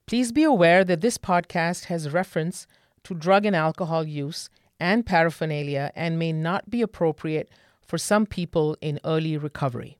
Please be aware that this podcast has reference to drug and alcohol use and paraphernalia and may not be appropriate for some people in early recovery.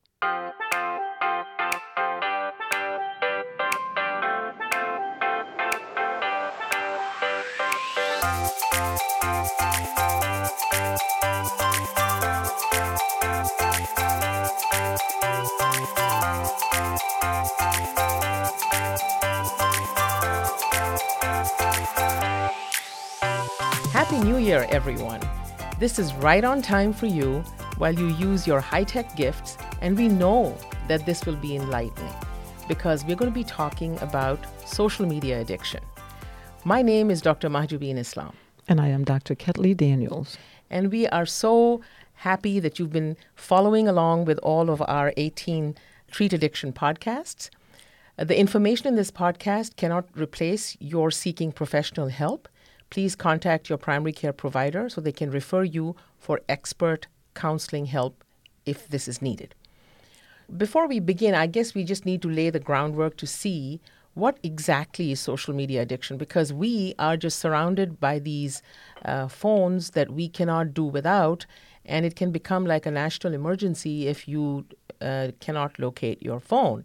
Happy New Year, everyone. This is right on time for you while you use your high-tech gifts, and we know that this will be enlightening because we're going to be talking about social media addiction. My name is Dr. Mahjubeen Islam. And I am Dr. Ketley Daniels. And we are so happy that you've been following along with all of our 18 Treat Addiction podcasts. The information in this podcast cannot replace your seeking professional help. Please contact your primary care provider so they can refer you for expert counseling help if this is needed. Before we begin, I guess we just need to lay the groundwork to see what exactly is social media addiction, because we are just surrounded by these phones that we cannot do without, and it can become like a national emergency if you cannot locate your phone.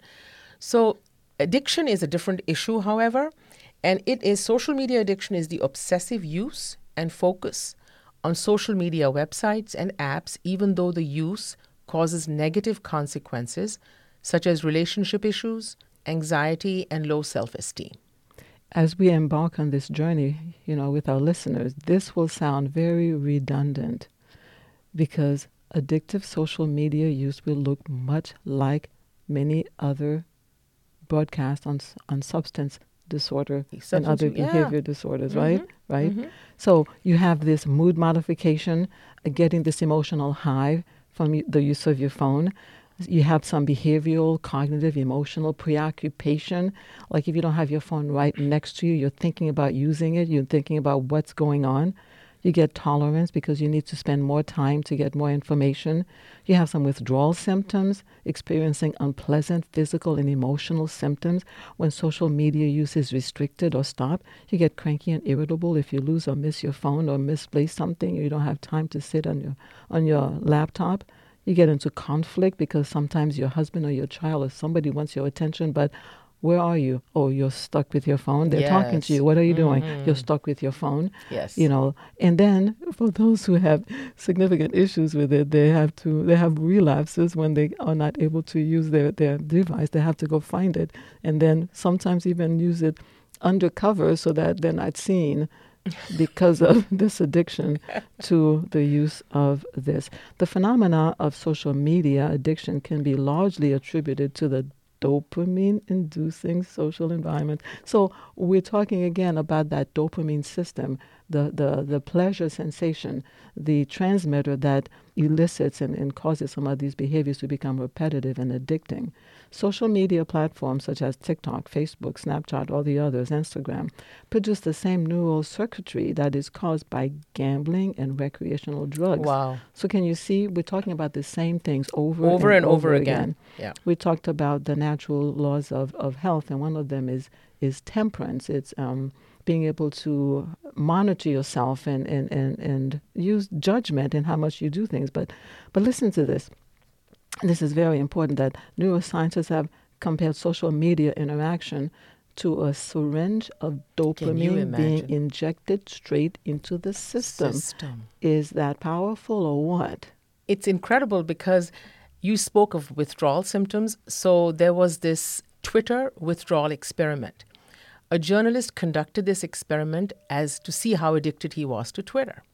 So addiction is a different issue, however. And social media addiction is the obsessive use and focus on social media websites and apps, even though the use causes negative consequences, such as relationship issues, anxiety, and low self-esteem. As we embark on this journey, with our listeners, this will sound very redundant because addictive social media use will look much like many other broadcasts on substance disorder and other behavior disorders, right? Mm-hmm. So you have this mood modification, getting this emotional high from the use of your phone. You have some behavioral, cognitive, emotional preoccupation. Like if you don't have your phone right next to you, you're thinking about using it, you're thinking about what's going on. You get tolerance because you need to spend more time to get more information. You have some withdrawal symptoms, experiencing unpleasant physical and emotional symptoms when social media use is restricted or stopped. You get cranky and irritable if you lose or miss your phone or misplace something. You don't have time to sit on your laptop. You get into conflict because sometimes your husband or your child or somebody wants your attention, but where are you? Oh, you're stuck with your phone. They're talking to you. What are you doing? You're stuck with your phone. Yes. And then for those who have significant issues with it, they have relapses when they are not able to use their device. They have to go find it and then sometimes even use it undercover so that they're not seen because of this addiction to the use of this. The phenomena of social media addiction can be largely attributed to the dopamine-inducing social environment. So we're talking again about that dopamine system, the pleasure sensation, the transmitter that elicits and causes some of these behaviors to become repetitive and addicting. Social media platforms such as TikTok, Facebook, Snapchat, all the others, Instagram, produce the same neural circuitry that is caused by gambling and recreational drugs. Wow. So can you see, we're talking about the same things over and over again. Yeah. We talked about the natural laws of health, and one of them is temperance. It's being able to monitor yourself and use judgment in how much you do things. But listen to this. This is very important that neuroscientists have compared social media interaction to a syringe of dopamine being injected straight into the system. Is that powerful or what? It's incredible because you spoke of withdrawal symptoms. So there was this Twitter withdrawal experiment. A journalist conducted this experiment as to see how addicted he was to Twitter.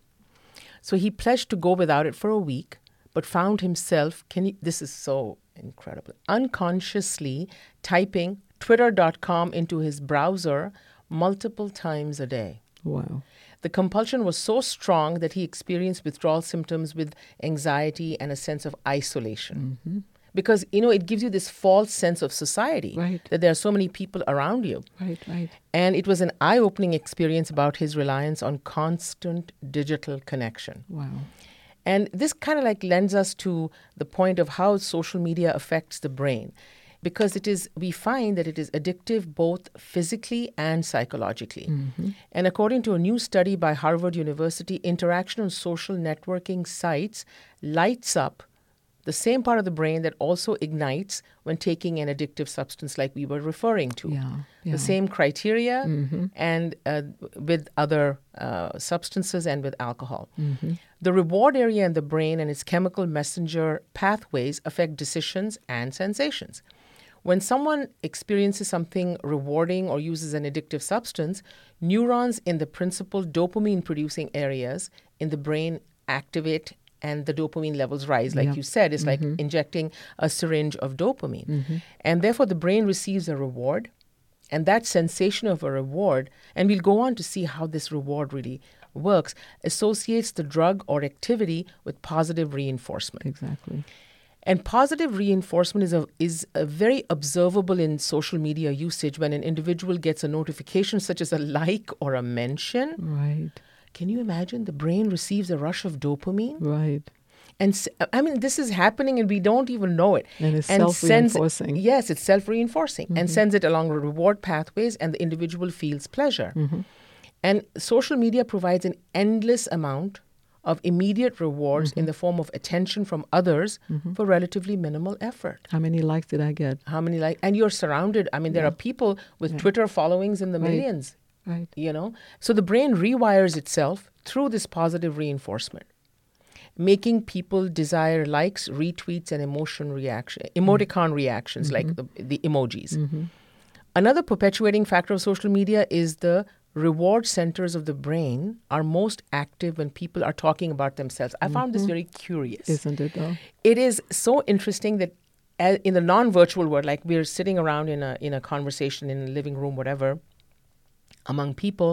So he pledged to go without it for a week, but found himself, this is so incredible, unconsciously typing twitter.com into his browser multiple times a day. Wow. The compulsion was so strong that he experienced withdrawal symptoms with anxiety and a sense of isolation. Mm-hmm. Because, it gives you this false sense of society, right, that there are so many people around you. Right. And it was an eye-opening experience about his reliance on constant digital connection. Wow. And this kind of lends us to the point of how social media affects the brain. because we find that it is addictive both physically and psychologically. And according to a new study by Harvard University, interaction on social networking sites lights up the same part of the brain that also ignites when taking an addictive substance like we were referring to. The same criteria and with other substances and with alcohol. The reward area in the brain and its chemical messenger pathways affect decisions and sensations. When someone experiences something rewarding or uses an addictive substance, neurons in the principal dopamine-producing areas in the brain activate and the dopamine levels rise. Like you said, it's like injecting a syringe of dopamine. And therefore, the brain receives a reward. And that sensation of a reward, and we'll go on to see how this reward really works, associates the drug or activity with positive reinforcement. Exactly. And positive reinforcement is a very observable in social media usage when an individual gets a notification such as a like or a mention. Right. Can you imagine? The brain receives a rush of dopamine. Right. And I mean, this is happening and we don't even know it. And it's self-reinforcing. Yes, it's self-reinforcing and sends it along reward pathways, and the individual feels pleasure. And social media provides an endless amount of immediate rewards in the form of attention from others for relatively minimal effort. How many likes did I get? How many likes? And you're surrounded. I mean, there are people with Twitter followings in the millions. Right. You know? So the brain rewires itself through this positive reinforcement, making people desire likes, retweets, and emoticon reactions like the emojis. Another perpetuating factor of social media is the reward centers of the brain are most active when people are talking about themselves. I found this very curious. Isn't it, though? It is so interesting that in the non-virtual world, like we're sitting around in a conversation in a living room, whatever, among people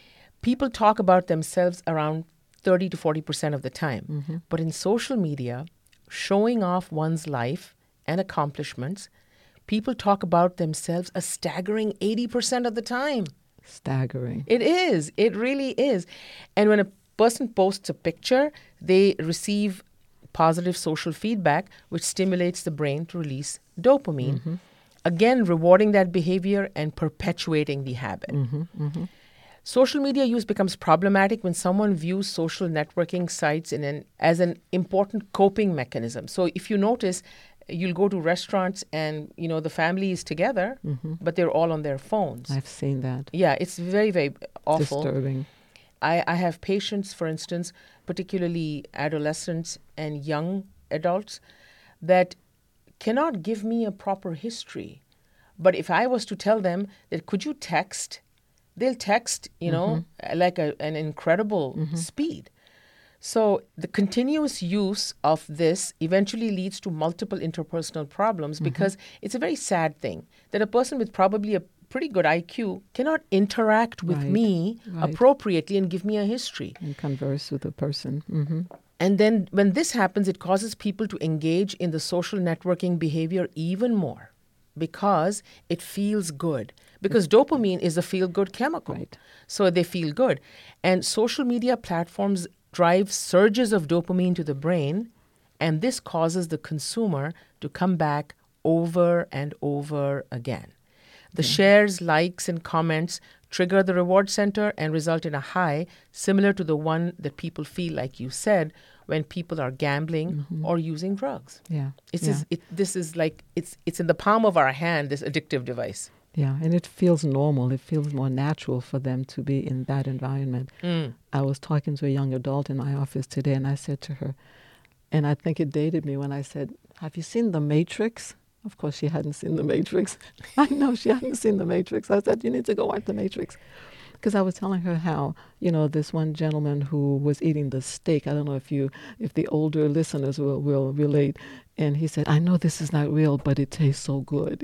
talk about themselves around 30 to 40% of the time. But in social media, showing off one's life and accomplishments, people talk about themselves a staggering 80% of the time. Staggering. It is. It really is. And when a person posts a picture, they receive positive social feedback, which stimulates the brain to release dopamine. Again, rewarding that behavior and perpetuating the habit. Social media use becomes problematic when someone views social networking sites as an important coping mechanism. So if you notice, you'll go to restaurants and, the family is together, but they're all on their phones. I've seen that. Yeah, it's very, very awful. Disturbing. I have patients, for instance, particularly adolescents and young adults, that cannot give me a proper history. But if I was to tell them that, could you text? They'll text, like an incredible speed. So the continuous use of this eventually leads to multiple interpersonal problems because it's a very sad thing that a person with probably a pretty good IQ cannot interact with me appropriately and give me a history. And converse with a person. And then when this happens, it causes people to engage in the social networking behavior even more because it feels good. Because dopamine is a feel-good chemical. Right. So they feel good. And social media platforms drive surges of dopamine to the brain, and this causes the consumer to come back over and over again. The shares, likes, and comments trigger the reward center and result in a high similar to the one that people feel, like you said, when people are gambling or using drugs. Yeah. This is like it's in the palm of our hand, this addictive device. Yeah, and it feels normal. It feels more natural for them to be in that environment. I was talking to a young adult in my office today, and I said to her, and I think it dated me when I said, "Have you seen The Matrix?" Of course, she hadn't seen The Matrix. I know she hadn't seen The Matrix. I said, "You need to go watch The Matrix." Because I was telling her how, this one gentleman who was eating the steak, I don't know if the older listeners will relate, and he said, "I know this is not real, but it tastes so good,"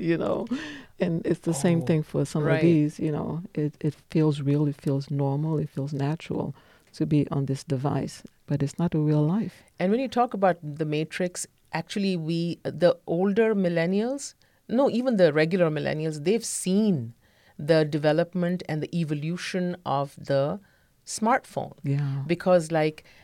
And it's the same thing for some of these, It feels real, it feels normal, it feels natural to be on this device, but it's not a real life. And when you talk about The Matrix, actually the older millennials, no, even the regular millennials, they've seen the development and the evolution of the smartphone. Yeah. Because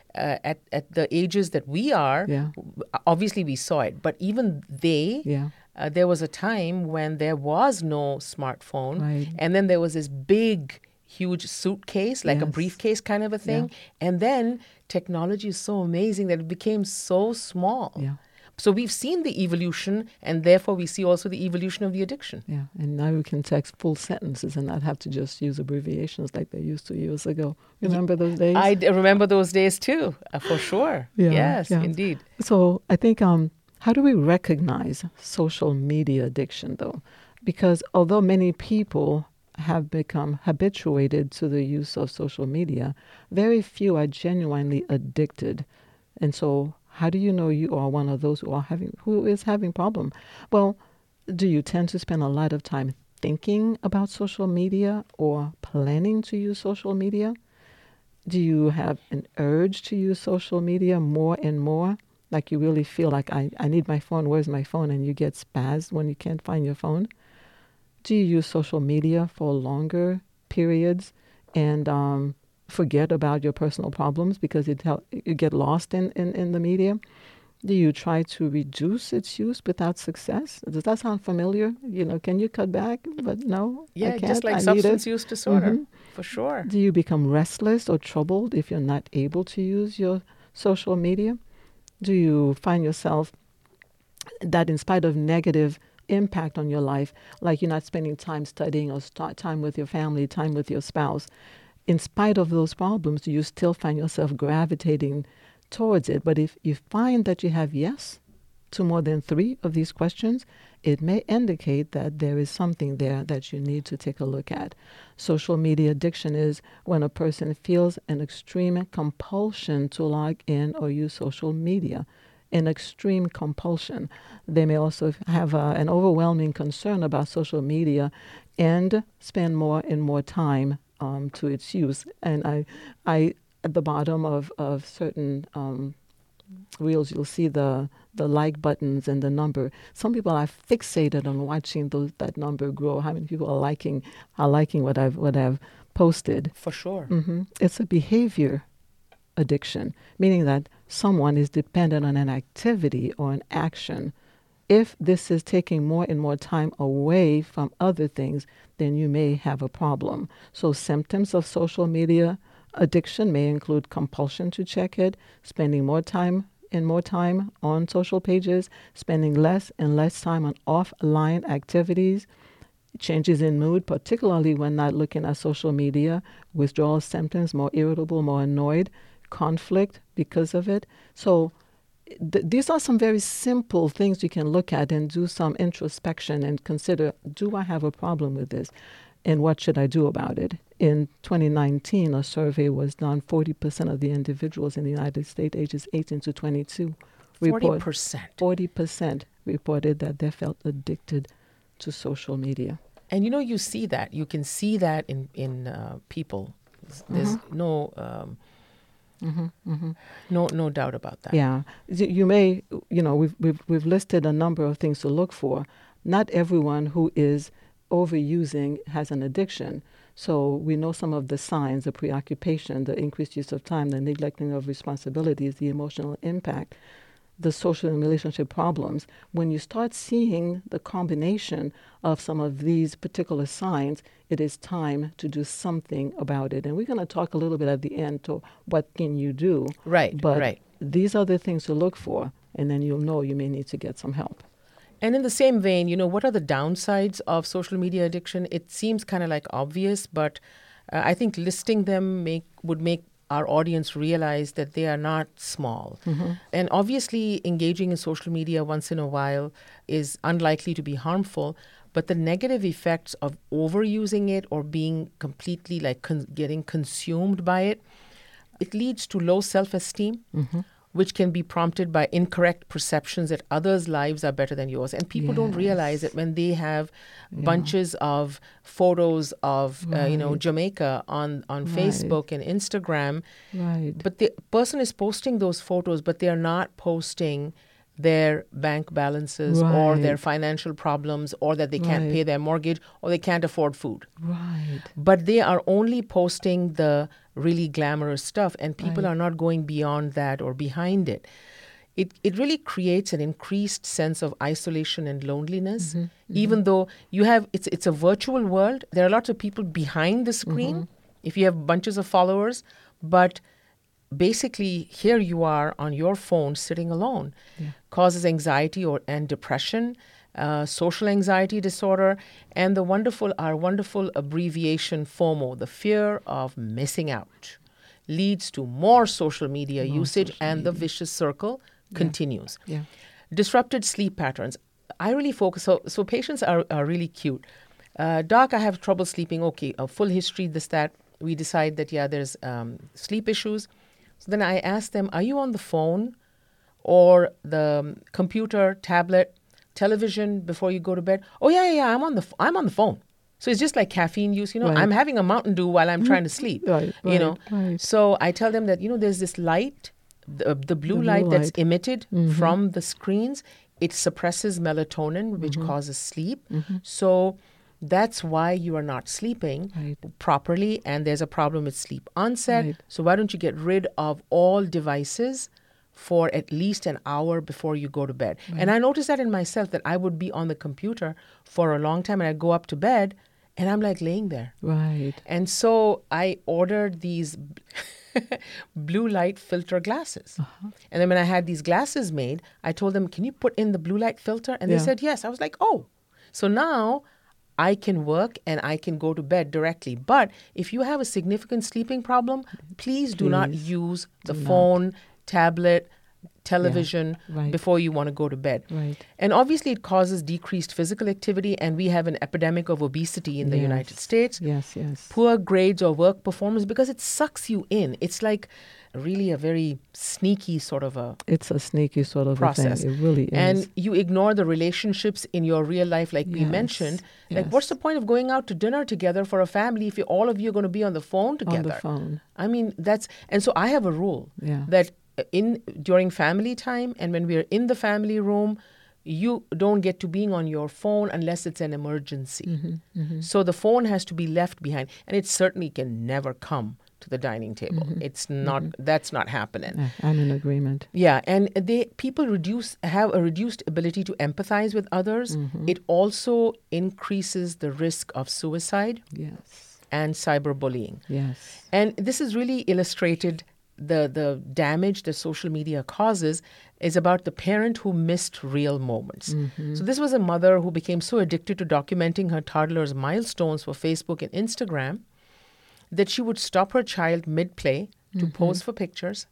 at the ages that we are, obviously we saw it, but even they there was a time when there was no smartphone, Right. and then there was this big, huge suitcase, like a Yes. briefcase kind of a thing. And then technology is so amazing that it became so small. Yeah. So we've seen the evolution, and therefore we see also the evolution of the addiction. Yeah, and now you can text full sentences and not have to just use abbreviations like they used to years ago. Remember those days? I remember those days too, for sure. Yeah, Yes, yeah. indeed. So I think, how do we recognize social media addiction, though? Because although many people have become habituated to the use of social media, very few are genuinely addicted. And so, how do you know you are one of those who is having problem? Well, do you tend to spend a lot of time thinking about social media or planning to use social media? Do you have an urge to use social media more and more? Like you really feel like, I need my phone, where's my phone? And you get spazzed when you can't find your phone? Do you use social media for longer periods and forget about your personal problems because you get lost in the media? Do you try to reduce its use without success? Does that sound familiar? Can you cut back? But no, I Yeah, can't. just like I need substance it. use disorder, Mhm. for sure. Do you become restless or troubled if you're not able to use your social media? Do you find yourself that in spite of negative impact on your life, like you're not spending time studying or time with your family, time with your spouse, in spite of those problems, you still find yourself gravitating towards it? But if you find that you have yes to more than 3 of these questions, it may indicate that there is something there that you need to take a look at. Social media addiction is when a person feels an extreme compulsion to log in or use social media. An extreme compulsion. They may also have an overwhelming concern about social media and spend more and more time to its use. And I at the bottom of certain reels, you'll see the like buttons and the number. Some people are fixated on watching that number grow. How many people are liking what I've posted? For sure. It's a behavior addiction, meaning that someone is dependent on an activity or an action. If this is taking more and more time away from other things, then you may have a problem. So symptoms of social media addiction may include compulsion to check it, spending more time on social pages, spending less and less time on offline activities, changes in mood, particularly when not looking at social media, withdrawal symptoms, more irritable, more annoyed, conflict because of it. So these are some very simple things you can look at and do some introspection and consider, do I have a problem with this? And what should I do about it? In 2019, a survey was done. 40% of the individuals in the United States ages 18 to 22 40% reported that they felt addicted to social media. And you see that. You can see that in people. There's no doubt about that. Yeah, you may, we've listed a number of things to look for. Not everyone who is overusing has an addiction. So we know some of the signs: the preoccupation, the increased use of time, the neglecting of responsibilities, the emotional impact, the social and relationship problems. When you start seeing the combination of some of these particular signs, it is time to do something about it. And we're going to talk a little bit at the end to what can you do. Right, but right. These are the things to look for, and then you'll know you may need to get some help. And in the same vein, what are the downsides of social media addiction? It seems kind of like obvious, but I think listing them would make our audience realize that they are not small. And obviously, engaging in social media once in a while is unlikely to be harmful, but the negative effects of overusing it or being completely getting consumed by it, it leads to low self-esteem, which can be prompted by incorrect perceptions that others' lives are better than yours. And people don't realize it when they have bunches of photos of, Jamaica on Facebook and Instagram. Right. But the person is posting those photos, but they're not posting their bank balances or their financial problems or that they can't pay their mortgage or they can't afford food. Right. But they are only posting the really glamorous stuff, and people are not going beyond that or behind it. it really creates an increased sense of isolation and loneliness. Even though it's a virtual world, there are lots of people behind the screen if you have bunches of followers, but basically here you are on your phone sitting alone. Causes anxiety and depression, social anxiety disorder, and our wonderful abbreviation FOMO, the fear of missing out, leads to more social media usage, and the vicious circle continues. Disrupted sleep patterns. I really focus. So patients are really cute. Doc, I have trouble sleeping. Okay, a full history, this, that. We decide that, there's sleep issues. So then I ask them, are you on the phone or the computer, tablet, television before you go to bed? Oh, yeah, I'm on the phone. So it's just like caffeine use, Right. I'm having a Mountain Dew while I'm trying to sleep, Right. So I tell them that, there's this light, the blue light that's emitted from the screens. It suppresses melatonin, which causes sleep. So that's why you are not sleeping properly, and there's a problem with sleep onset. So why don't you get rid of all devices for at least an hour before you go to bed? And I noticed that in myself, that I would be on the computer for a long time and I'd go up to bed and I'm like laying there. And so I ordered these blue light filter glasses. And then when I had these glasses made, I told them, can you put in the blue light filter? And they said yes. I was like, oh. So now I can work and I can go to bed directly. But if you have a significant sleeping problem, please do not use the phone, tablet, television before you want to go to bed. And obviously it causes decreased physical activity, and we have an epidemic of obesity in the United States. Poor grades or work performance, because it sucks you in. It's like really a very sneaky sort of a It's a sneaky sort of process. a thing. It really is. And you ignore the relationships in your real life, like we mentioned. Like, what's the point of going out to dinner together for a family if all of you are going to be on the phone together? On the phone. I mean, and so I have a rule that during family time and when we're in the family room, you don't get to being on your phone unless it's an emergency. So the phone has to be left behind, and it certainly can never come to the dining table. It's not, that's not happening. I'm in agreement. Yeah, and people have a reduced ability to empathize with others. It also increases the risk of suicide and cyberbullying. And this is really illustrated. The damage that social media causes is about the parent who missed real moments. So this was a mother who became so addicted to documenting her toddler's milestones for Facebook and Instagram that she would stop her child mid-play to pose for pictures,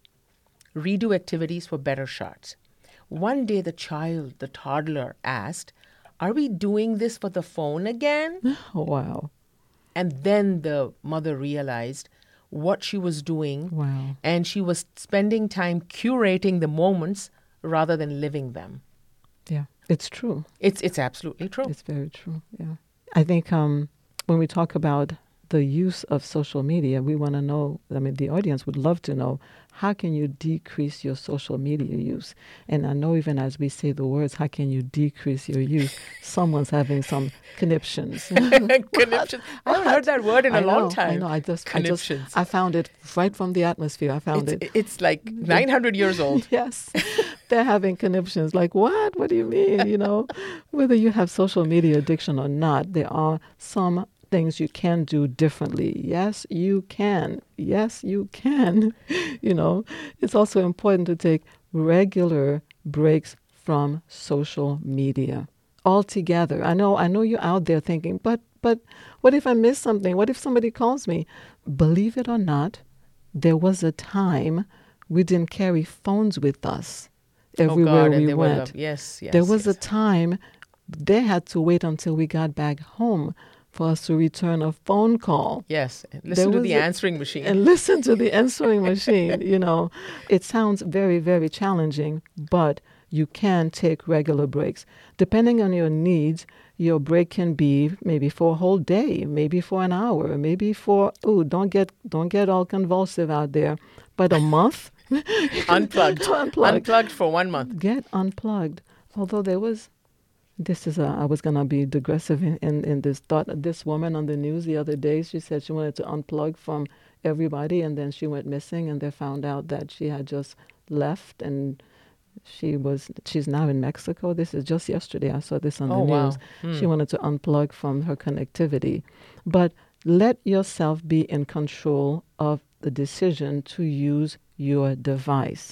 redo activities for better shots. One day the toddler asked, "Are we doing this for the phone again?" Oh, wow. And then the mother realized what she was doing. Wow. And she was spending time curating the moments rather than living them. Yeah, it's true. It's absolutely true. It's very true, yeah. I think when we talk about the use of social media, we want to know, the audience would love to know, how can you decrease your social media use? And I know even as we say the words, how can you decrease your use? Someone's having some conniptions. Conniptions. I haven't heard that word in a long time. I know. I found it right from the atmosphere. I found it. It's like 900 years old. Yes. They're having conniptions. Like, what? What do you mean? Whether you have social media addiction or not, there are some things you can do differently. Yes, you can. Yes, you can. It's also important to take regular breaks from social media altogether. I know you're out there thinking, but what if I miss something? What if somebody calls me? Believe it or not, there was a time we didn't carry phones with us everywhere we went. Yes. There was a time they had to wait until we got back home for us to return a phone call. Yes, and listen to the answering machine. And listen to the answering machine, It sounds very, very challenging, but you can take regular breaks. Depending on your needs, your break can be maybe for a whole day, maybe for an hour, maybe for, don't get all convulsive out there, but a month. Unplugged. Unplugged for 1 month. Get unplugged. Although I was going to be digressive in this thought. This woman on the news the other day, she said she wanted to unplug from everybody, and then she went missing, and they found out that she had just left and She's now in Mexico. This is just yesterday. I saw this on Oh, the wow. news. She wanted to unplug from her connectivity. But let yourself be in control of the decision to use your device.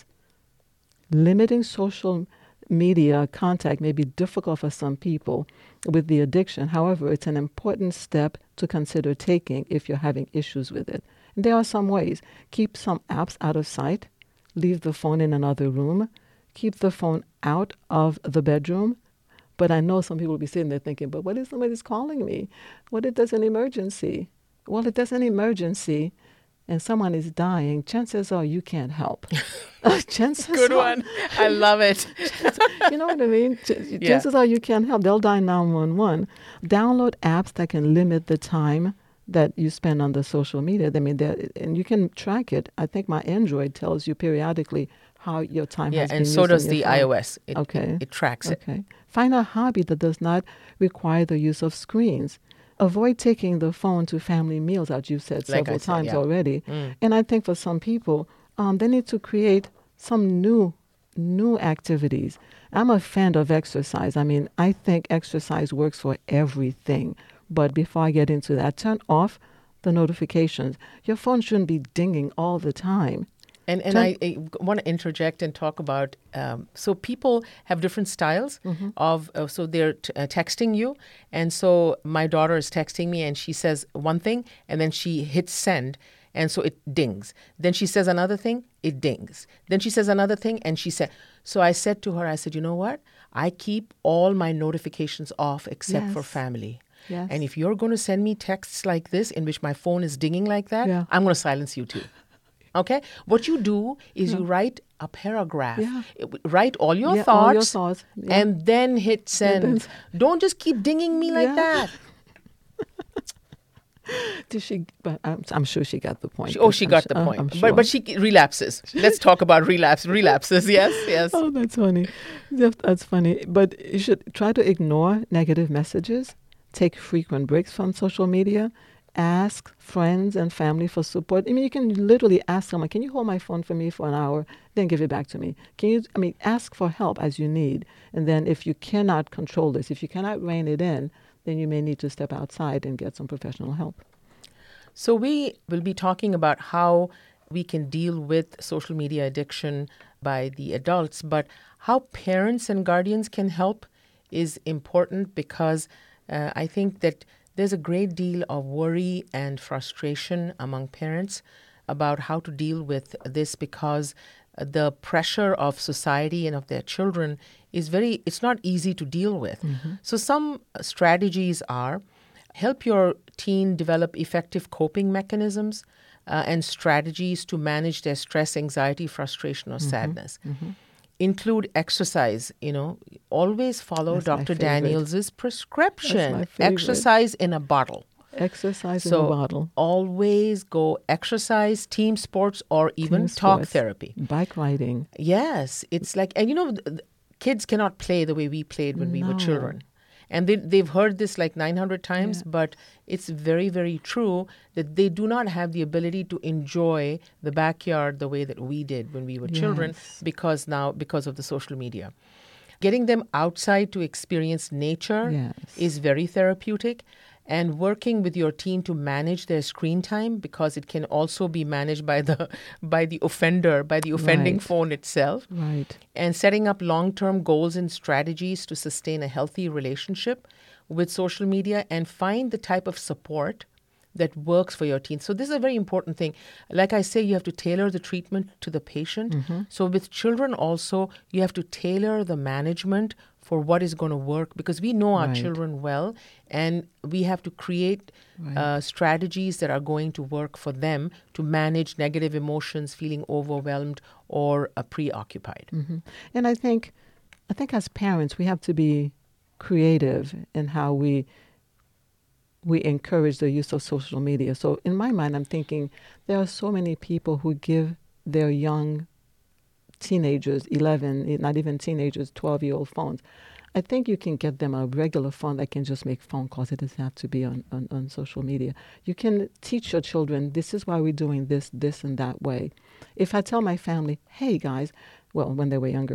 Limiting social media contact may be difficult for some people with the addiction. However, it's an important step to consider taking if you're having issues with it. And there are some ways. Keep some apps out of sight. Leave the phone in another room. Keep the phone out of the bedroom. But I know some people will be sitting there thinking, but what if somebody's calling me? What if there's an emergency? Well, if there's an emergency and someone is dying, chances are you can't help. Chances Good are, one. I love it. you know what I mean? Chances are you can't help. They'll die 911. Download apps that can limit the time that you spend on the social media. I mean, and you can track it. I think my Android tells you periodically how your time has been and used. so does on the your phone. iOS. It tracks it. Okay. Find a hobby that does not require the use of screens. Avoid taking the phone to family meals, as you've said Like several I said, times yeah. already. And I think for some people, they need to create some new activities. I'm a fan of exercise. I mean, I think exercise works for everything. But before I get into that, turn off the notifications. Your phone shouldn't be dinging all the time. And I want to interject and talk about, so people have different styles of, so they're texting you. And so my daughter is texting me and she says one thing and then she hits send. And so it dings. Then she says another thing, it dings. Then she says another thing and she said, so I said to her, I said, you know what? I keep all my notifications off except for family. Yes. And if you're going to send me texts like this in which my phone is dinging like that, I'm going to silence you too. Okay? What you do is you write a paragraph. Yeah. Write all your thoughts. All your thoughts. Yeah. And then hit send. Don't just keep dinging me like that. Did she? But I'm sure she got the point. She got the point. I'm sure. But she relapses. Let's talk about relapses. Yes. Oh, that's funny. That's funny. But you should try to ignore negative messages. Take frequent breaks from social media. Ask friends and family for support. I mean, you can literally ask someone, can you hold my phone for me for an hour, then give it back to me? Ask for help as you need. And then if you cannot control this, if you cannot rein it in, then you may need to step outside and get some professional help. So we will be talking about how we can deal with social media addiction by the adults, but how parents and guardians can help is important because I think that there's a great deal of worry and frustration among parents about how to deal with this because the pressure of society and of their children it's not easy to deal with. So some strategies are help your teen develop effective coping mechanisms and strategies to manage their stress, anxiety, frustration, or sadness. Include exercise, always follow That's my Dr. favorite. Daniels' prescription. That's my favorite. Exercise in a bottle. Exercise in a bottle. Always go exercise, team sports, or even talk therapy. Bike riding. Yes, it's like, and kids cannot play the way we played when we were children. And they've heard this like 900 times, but it's very, very true that they do not have the ability to enjoy the backyard the way that we did when we were children because of the social media. Getting them outside to experience nature is very therapeutic. And working with your teen to manage their screen time because it can also be managed by the offending phone itself. Right. And setting up long-term goals and strategies to sustain a healthy relationship with social media and find the type of support that works for your teen. So this is a very important thing. Like I say, you have to tailor the treatment to the patient. So with children also, you have to tailor the management for what is going to work because we know our children well and we have to create strategies that are going to work for them to manage negative emotions, feeling overwhelmed or preoccupied. And I think as parents, we have to be creative in how we encourage the use of social media. So in my mind, I'm thinking there are so many people who give their young teenagers, 11, not even teenagers, 12-year-old phones. I think you can get them a regular phone that can just make phone calls. It doesn't have to be on social media. You can teach your children, this is why we're doing this, and that way. If I tell my family, hey guys, well, when they were younger,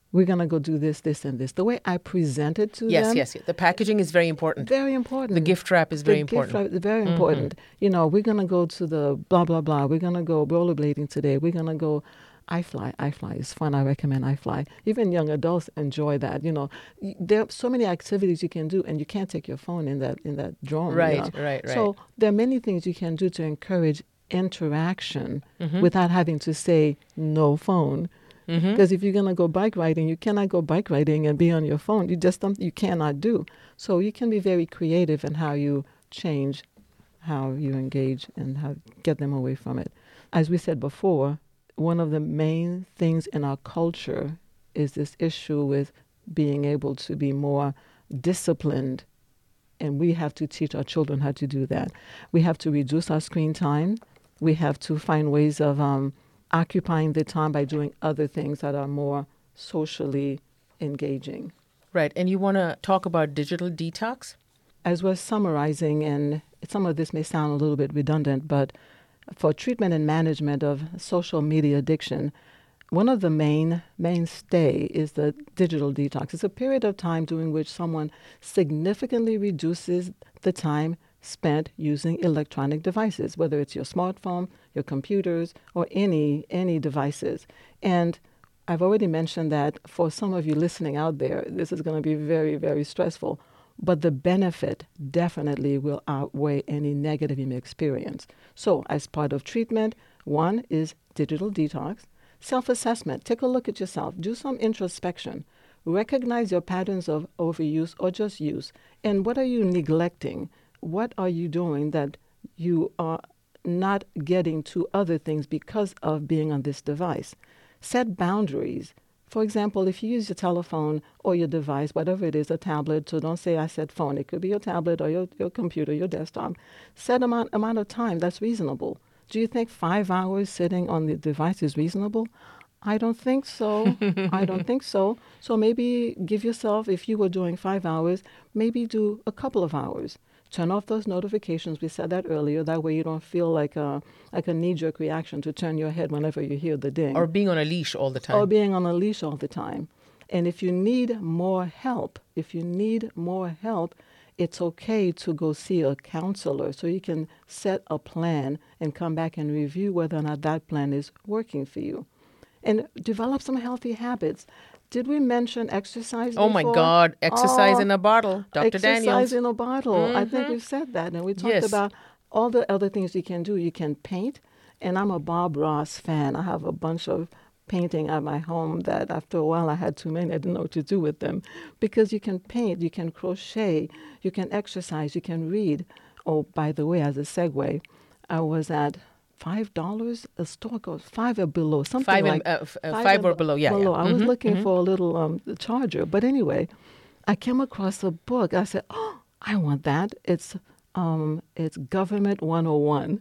We're going to go do this, this, and this. The way I present it to Yes, them. yes, yes. The packaging is very important. Very important. The gift wrap is very The gift important. wrap is very important. You know, we're going to go to the blah, blah, blah. We're going to go rollerblading today. We're going to go iFly. iFly is fun. I recommend iFly. Even young adults enjoy that. You know, there are so many activities you can do, and you can't take your phone in that dorm. Right, you know? right. So there are many things you can do to encourage interaction without having to say no phone. Because if you're going to go bike riding, you cannot go bike riding and be on your phone. You just you cannot do. So you can be very creative in how you change how you engage and how get them away from it. As we said before, one of the main things in our culture is this issue with being able to be more disciplined, and we have to teach our children how to do that. We have to reduce our screen time. We have to find ways of occupying the time by doing other things that are more socially engaging. Right. And you want to talk about digital detox? As we're summarizing, and some of this may sound a little bit redundant, but for treatment and management of social media addiction, one of the mainstay is the digital detox. It's a period of time during which someone significantly reduces the time spent using electronic devices, whether it's your smartphone, your computers, or any devices. And I've already mentioned that for some of you listening out there, this is going to be very, very stressful. But the benefit definitely will outweigh any negative you may experience. So as part of treatment, one is digital detox. Self-assessment. Take a look at yourself. Do some introspection. Recognize your patterns of overuse or just use. And what are you neglecting? What are you doing that you are not getting to other things because of being on this device? Set boundaries. For example, if you use your telephone or your device, whatever it is, a tablet, so don't say I said phone. It could be your tablet or your computer, your desktop. Set amount of time that's reasonable. Do you think 5 hours sitting on the device is reasonable? I don't think so. I don't think so. So maybe give yourself, if you were doing 5 hours, maybe do a couple of hours. Turn off those notifications. We said that earlier. That way you don't feel like a knee-jerk reaction to turn your head whenever you hear the ding. Or being on a leash all the time. Or being on a leash all the time. And if you need more help, it's okay to go see a counselor so you can set a plan and come back and review whether or not that plan is working for you. And develop some healthy habits. Did we mention exercise before? Oh, my God. Exercise in a bottle. Dr. Daniels. Exercise in a bottle. I think we've said that. And we talked about all the other things you can do. You can paint. And I'm a Bob Ross fan. I have a bunch of painting at my home that after a while I had too many. I didn't know what to do with them. Because you can paint, you can crochet, you can exercise, you can read. Oh, by the way, as a segue, I was at $5. A store goes $5 or below, something five or below. Yeah. I was looking for a little charger, but anyway, I came across a book. I said, "Oh, I want that." It's Government 101.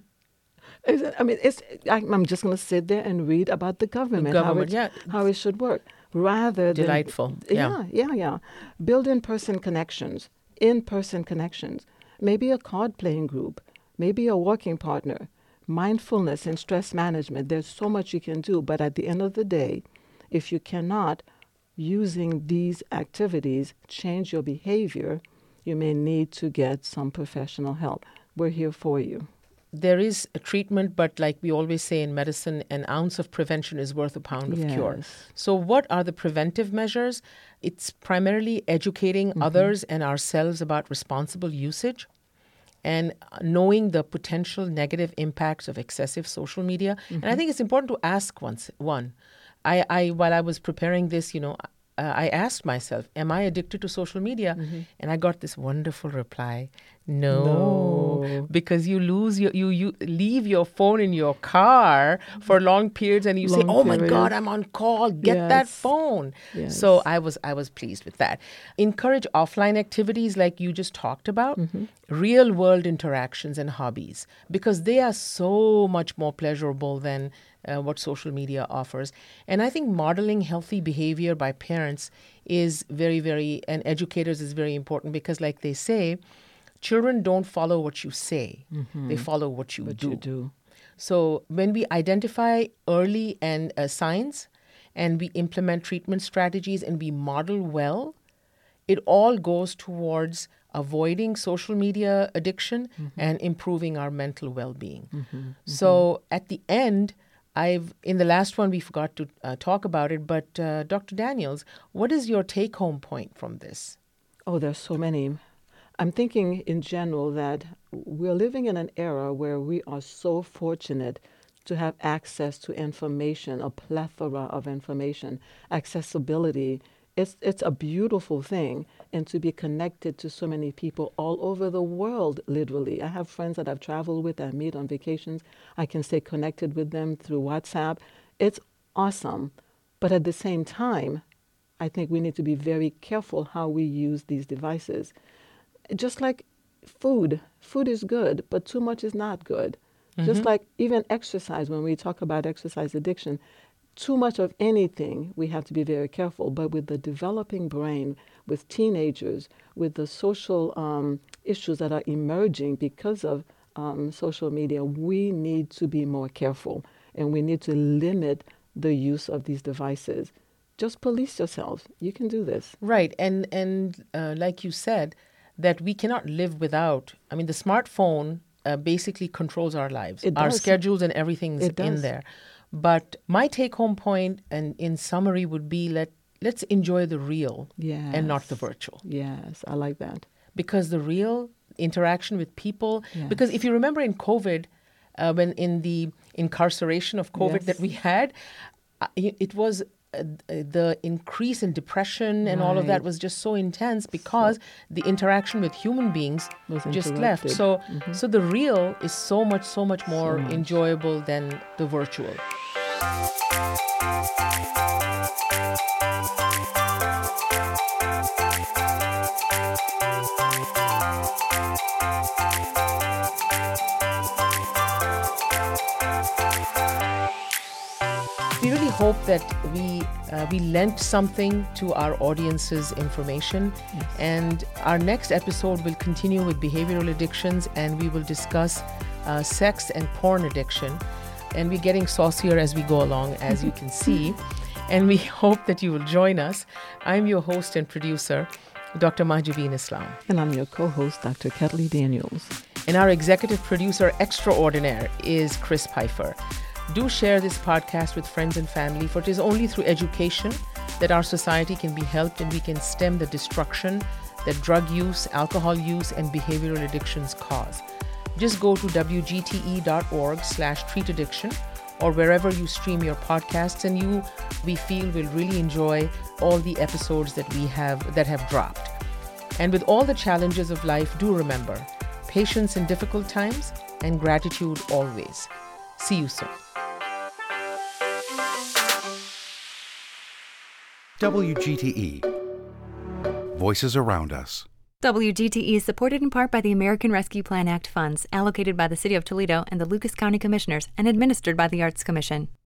I'm just going to sit there and read about the government how it should work, rather than delightful. Yeah. Build in-person connections. Maybe a card playing group. Maybe a working partner. Mindfulness and stress management. There's so much you can do, but at the end of the day, if you cannot, using these activities, change your behavior, you may need to get some professional help. We're here for you. There is a treatment, but like we always say in medicine, an ounce of prevention is worth a pound of cure. So what are the preventive measures? It's primarily educating others and ourselves about responsible usage, and knowing the potential negative impacts of excessive social media. And I think it's important to ask one. I while I was preparing this, I asked myself, am I addicted to social media? And I got this wonderful reply. No. Because you leave your phone in your car for long periods and you say, oh my God, I'm on call. Get that phone. Yes. So I was pleased with that. Encourage offline activities like you just talked about, real world interactions and hobbies, because they are so much more pleasurable than what social media offers. And I think modeling healthy behavior by parents is very, very, and educators is very important, because like they say, children don't follow what you say. They follow what you do. So when we identify early and signs and we implement treatment strategies and we model well, it all goes towards avoiding social media addiction and improving our mental well-being. So at the end, in the last one, we forgot to talk about it, but Dr. Daniels, what is your take-home point from this? Oh, there's so many. I'm thinking in general that we're living in an era where we are so fortunate to have access to information, a plethora of information, accessibility. It's a beautiful thing, and to be connected to so many people all over the world, literally. I have friends that I've traveled with, I meet on vacations. I can stay connected with them through WhatsApp. It's awesome. But at the same time, I think we need to be very careful how we use these devices. Just like food is good, but too much is not good. Just like even exercise, when we talk about exercise addiction, too much of anything, we have to be very careful. But with the developing brain, with teenagers, with the social issues that are emerging because of social media, we need to be more careful, and we need to limit the use of these devices. Just police yourselves. You can do this. Right. And like you said, that we cannot live without. I mean, the smartphone basically controls our lives, our schedules, and everything's in there. But my take-home point, and in summary, would be let's enjoy the real and not the virtual. Yes, I like that. Because the real interaction with people, because if you remember in COVID, when in the incarceration of COVID that we had, it was the increase in depression and all of that was just so intense because the interaction with human beings just left. So the real is so much more enjoyable than the virtual. We really hope that we lent something to our audience's information. And our next episode will continue with behavioral addictions, and we will discuss sex and porn addiction. And we're getting saucier as we go along, as you can see. And we hope that you will join us. I'm your host and producer, Dr. Mahjabeen Islam. And I'm your co-host, Dr. Kathleen Daniels. And our executive producer extraordinaire is Chris Pfeiffer. Do share this podcast with friends and family, for it is only through education that our society can be helped and we can stem the destruction that drug use, alcohol use, and behavioral addictions cause. Just go to wgte.org/treataddiction or wherever you stream your podcasts, and we feel will really enjoy all the episodes that have dropped. And with all the challenges of life, do remember, patience in difficult times and gratitude always. See you soon. WGTE. Voices around us. WGTE is supported in part by the American Rescue Plan Act funds allocated by the City of Toledo and the Lucas County Commissioners and administered by the Arts Commission.